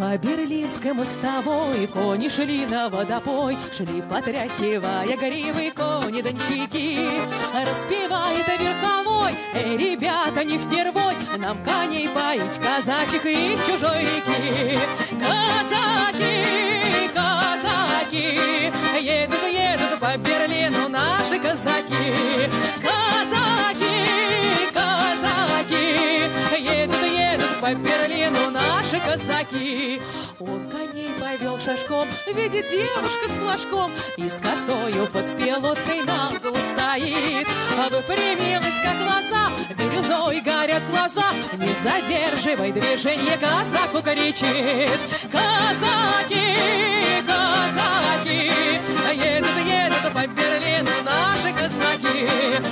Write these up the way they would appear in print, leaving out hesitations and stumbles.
По Берлинской мостовой кони шли на водопой, шли, потряхивая гривы кони-дончики. Распевает верховой: эй, ребята, не впервой нам коней поить, казачек из чужой реки. Казаки, казаки, едут, едут по Берлину наши казаки. Казаки, казаки, едут, едут по Берлину наши казаки. Он коней повел шашком, видит девушка с флажком и с косою под пилоткой наголо стоит. Выпрямилась, как глаза, бирюзой горят глаза. Не задерживай движение, казаку кричит. Казаки, казаки, едут, едут по Берлину наши казаки.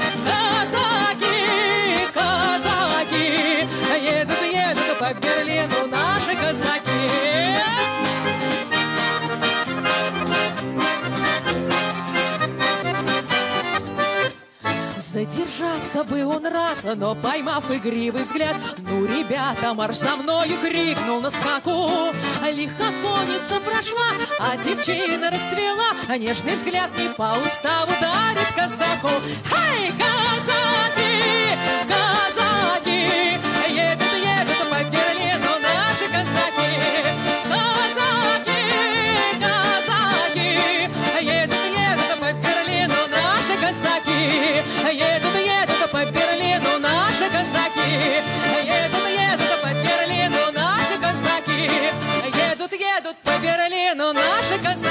Казаки, казаки, едут, едут по Берлину наши казаки. Задержаться бы он рад, но поймав игривый взгляд: ну, ребята, марш за мною! — крикнул на скаку. Лихо конница прошла, а девчина расцвела, нежный взгляд не по уставу дарит казаку. Эй, казаки, казаки, едут, едут по Берлину наши казаки. Казаки, казаки, едут, едут по Берлину наши казаки. Едут, едут по Берлину наши казаки. Едут, едут по Берлину наши казаки. Едут, едут по Берлину наши казаки.